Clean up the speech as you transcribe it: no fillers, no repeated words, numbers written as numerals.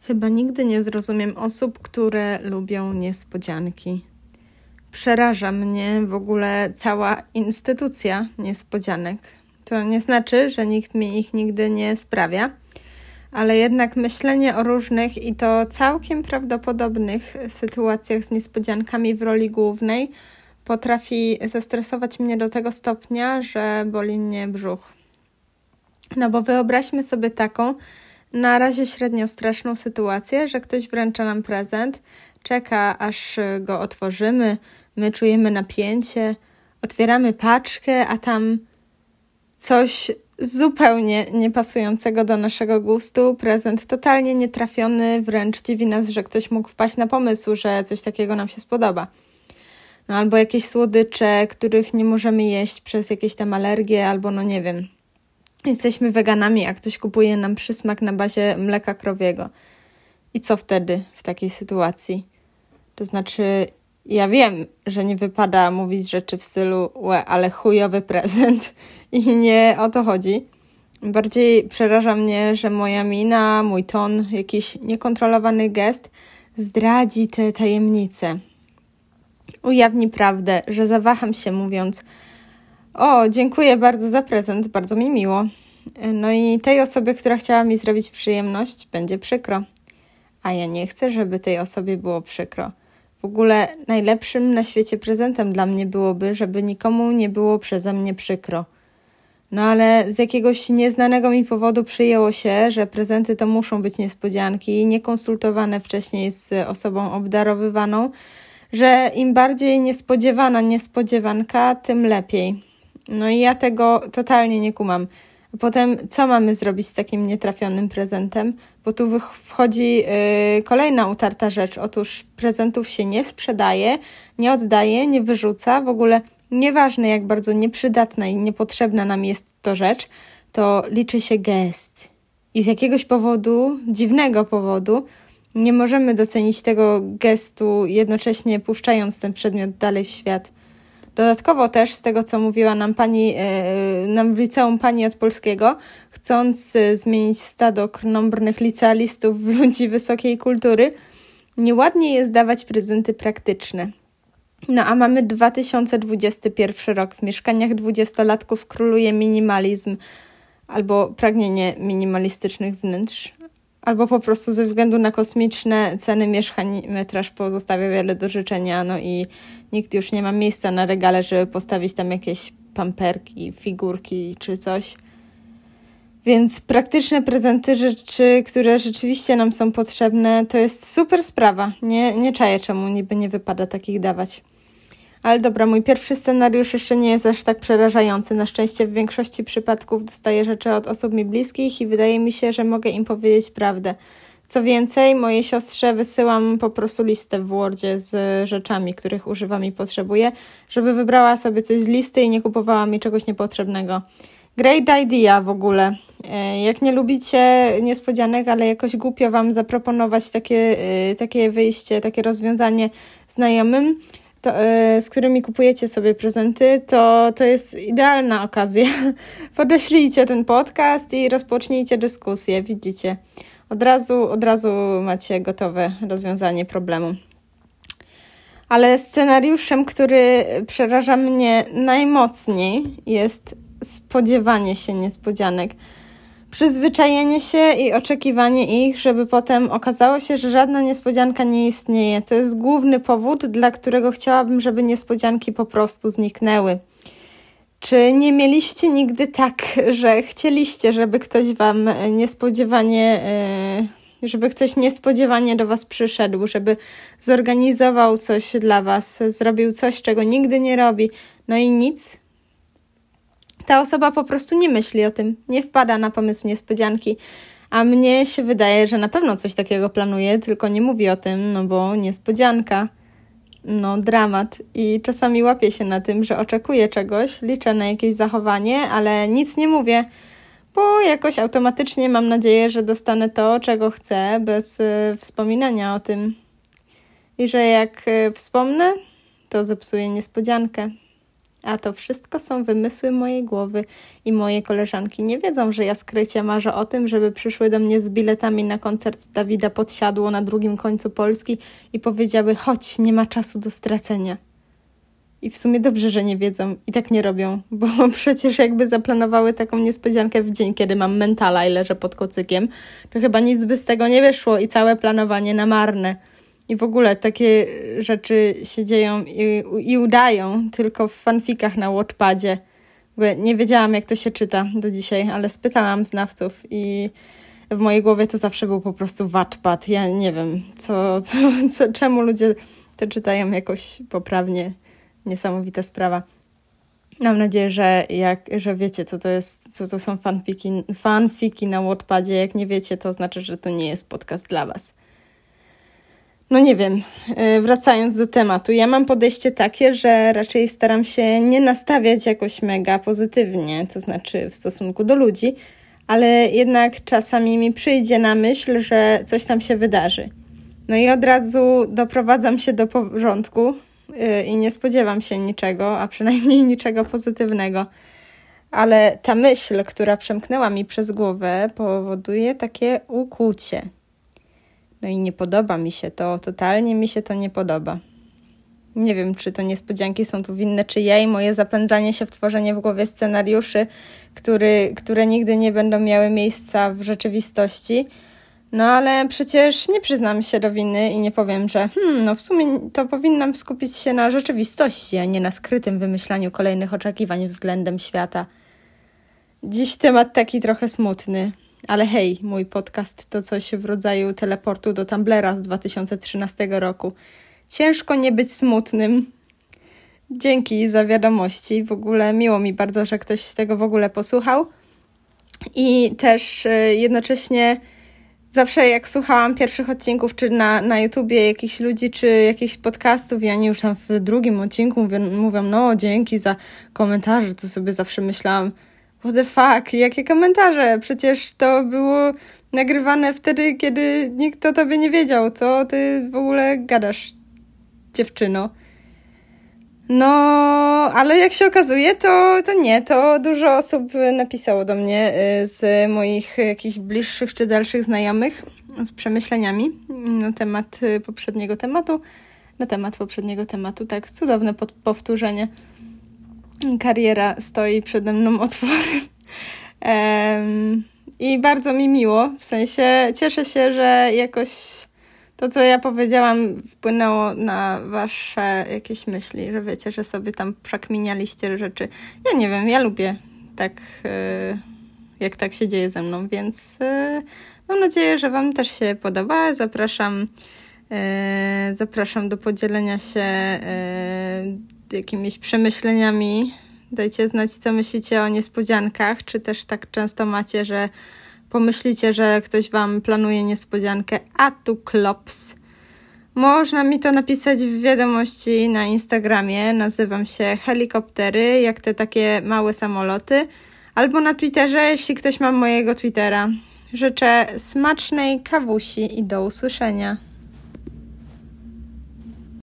Chyba nigdy nie zrozumiem osób, które lubią niespodzianki. Przeraża mnie w ogóle cała instytucja niespodzianek. To nie znaczy, że nikt mi ich nigdy nie sprawia, ale jednak myślenie o różnych i to całkiem prawdopodobnych sytuacjach z niespodziankami w roli głównej potrafi zestresować mnie do tego stopnia, że boli mnie brzuch. No bo wyobraźmy sobie taką na razie średnio straszną sytuację, że ktoś wręcza nam prezent, czeka aż go otworzymy, my czujemy napięcie, otwieramy paczkę, a tam coś zupełnie niepasującego do naszego gustu, prezent totalnie nietrafiony, wręcz dziwi nas, że ktoś mógł wpaść na pomysł, że coś takiego nam się spodoba. No albo jakieś słodycze, których nie możemy jeść przez jakieś tam alergie, albo no nie wiem. Jesteśmy weganami, a ktoś kupuje nam przysmak na bazie mleka krowiego. I co wtedy w takiej sytuacji? To znaczy, ja wiem, że nie wypada mówić rzeczy w stylu ale chujowy prezent i nie o to chodzi. Bardziej przeraża mnie, że moja mina, mój ton, jakiś niekontrolowany gest zdradzi tę tajemnicę. Ujawni prawdę, że zawaham się mówiąc: o, dziękuję bardzo za prezent, bardzo mi miło. No i tej osobie, która chciała mi zrobić przyjemność, będzie przykro. A ja nie chcę, żeby tej osobie było przykro. W ogóle najlepszym na świecie prezentem dla mnie byłoby, żeby nikomu nie było przeze mnie przykro. No ale z jakiegoś nieznanego mi powodu przyjęło się, że prezenty to muszą być niespodzianki, niekonsultowane wcześniej z osobą obdarowywaną, że im bardziej niespodziewana niespodziewanka, tym lepiej. No i ja tego totalnie nie kumam. A potem co mamy zrobić z takim nietrafionym prezentem? Bo tu wchodzi kolejna utarta rzecz. Otóż prezentów się nie sprzedaje, nie oddaje, nie wyrzuca. W ogóle nieważne, jak bardzo nieprzydatna i niepotrzebna nam jest to rzecz, to liczy się gest. I z jakiegoś powodu, dziwnego powodu, nie możemy docenić tego gestu, jednocześnie puszczając ten przedmiot dalej w świat. Dodatkowo też z tego, co mówiła nam w liceum pani od polskiego, chcąc zmienić stado krnąbrnych licealistów w ludzi wysokiej kultury, nieładnie jest dawać prezenty praktyczne. No a mamy 2021 rok. W mieszkaniach 20-latków króluje minimalizm albo pragnienie minimalistycznych wnętrz, albo po prostu ze względu na kosmiczne ceny mieszkań metraż pozostawia wiele do życzenia, no i nikt już nie ma miejsca na regale, żeby postawić tam jakieś pamperki, figurki czy coś. Więc praktyczne prezenty, rzeczy, które rzeczywiście nam są potrzebne, to jest super sprawa. Nie czaję, czemu niby nie wypada takich dawać. Ale dobra, mój pierwszy scenariusz jeszcze nie jest aż tak przerażający. Na szczęście w większości przypadków dostaję rzeczy od osób mi bliskich i wydaje mi się, że mogę im powiedzieć prawdę. Co więcej, mojej siostrze wysyłam po prostu listę w Wordzie z rzeczami, których używam i potrzebuję, żeby wybrała sobie coś z listy i nie kupowała mi czegoś niepotrzebnego. Great idea w ogóle. Jak nie lubicie niespodzianek, ale jakoś głupio wam zaproponować takie wyjście, takie rozwiązanie znajomym, z którymi kupujecie sobie prezenty, to jest idealna okazja. Podeślijcie ten podcast i rozpocznijcie dyskusję, widzicie. Od razu macie gotowe rozwiązanie problemu. Ale scenariuszem, który przeraża mnie najmocniej, jest spodziewanie się niespodzianek. Przyzwyczajenie się i oczekiwanie ich, żeby potem okazało się, że żadna niespodzianka nie istnieje. To jest główny powód, dla którego chciałabym, żeby niespodzianki po prostu zniknęły. Czy nie mieliście nigdy tak, że chcieliście, żeby ktoś wam niespodziewanie do was przyszedł, żeby zorganizował coś dla was, zrobił coś, czego nigdy nie robi, no i nic? Ta osoba po prostu nie myśli o tym, nie wpada na pomysł niespodzianki, a mnie się wydaje, że na pewno coś takiego planuje, tylko nie mówi o tym, no bo niespodzianka, no dramat. I czasami łapię się na tym, że oczekuję czegoś, liczę na jakieś zachowanie, ale nic nie mówię, bo jakoś automatycznie mam nadzieję, że dostanę to, czego chcę, bez wspominania o tym. I że jak wspomnę, to zepsuję niespodziankę. A to wszystko są wymysły mojej głowy i moje koleżanki nie wiedzą, że ja skrycie marzę o tym, żeby przyszły do mnie z biletami na koncert Dawida Podsiadło na drugim końcu Polski i powiedziały: chodź, nie ma czasu do stracenia. I w sumie dobrze, że nie wiedzą i tak nie robią, bo przecież jakby zaplanowały taką niespodziankę w dzień, kiedy mam mentala i leżę pod kocykiem, to chyba nic by z tego nie wyszło i całe planowanie na marne. I w ogóle takie rzeczy się dzieją i udają tylko w fanfikach na Wattpadzie. Nie wiedziałam, jak to się czyta do dzisiaj, ale spytałam znawców i w mojej głowie to zawsze był po prostu Wattpad. Ja nie wiem, czemu ludzie to czytają jakoś poprawnie. Niesamowita sprawa. Mam nadzieję, że wiecie, co to są fanfiki na Wattpadzie. Jak nie wiecie, to znaczy, że to nie jest podcast dla was. No nie wiem, wracając do tematu. Ja mam podejście takie, że raczej staram się nie nastawiać jakoś mega pozytywnie, to znaczy w stosunku do ludzi, ale jednak czasami mi przyjdzie na myśl, że coś tam się wydarzy. No i od razu doprowadzam się do porządku i nie spodziewam się niczego, a przynajmniej niczego pozytywnego. Ale ta myśl, która przemknęła mi przez głowę, powoduje takie ukłucie. No i nie podoba mi się to, totalnie mi się to nie podoba. Nie wiem, czy to niespodzianki są tu winne, czy ja i moje zapędzanie się w tworzenie w głowie scenariuszy, które nigdy nie będą miały miejsca w rzeczywistości. No ale przecież nie przyznam się do winy i nie powiem, że no w sumie to powinnam skupić się na rzeczywistości, a nie na skrytym wymyślaniu kolejnych oczekiwań względem świata. Dziś temat taki trochę smutny, ale hej, mój podcast to coś w rodzaju teleportu do Tumblera z 2013 roku. Ciężko nie być smutnym. Dzięki za wiadomości, w ogóle miło mi bardzo, że ktoś z tego w ogóle posłuchał. I też jednocześnie zawsze jak słuchałam pierwszych odcinków, czy na YouTubie jakichś ludzi, czy jakichś podcastów i oni już tam w drugim odcinku mówią, no dzięki za komentarze, to sobie zawsze myślałam, what the fuck, jakie komentarze? Przecież to było nagrywane wtedy, kiedy nikt o tobie nie wiedział, co ty w ogóle gadasz, dziewczyno. No, ale jak się okazuje, to nie. To dużo osób napisało do mnie z moich jakichś bliższych czy dalszych znajomych z przemyśleniami na temat poprzedniego tematu. Tak, cudowne powtórzenie. Kariera stoi przede mną otworem. I bardzo mi miło, w sensie cieszę się, że jakoś to, co ja powiedziałam, wpłynęło na wasze jakieś myśli, że wiecie, że sobie tam przekminialiście rzeczy. Ja nie wiem, ja lubię tak, jak tak się dzieje ze mną, więc mam nadzieję, że wam też się podoba. Zapraszam do podzielenia się jakimiś przemyśleniami. Dajcie znać, co myślicie o niespodziankach, czy też tak często macie, że pomyślicie, że ktoś wam planuje niespodziankę, a tu klops. Można mi to napisać w wiadomości na Instagramie, nazywam się Helikoptery, jak te takie małe samoloty, albo na Twitterze, jeśli ktoś ma mojego Twittera. Życzę smacznej kawusi i do usłyszenia.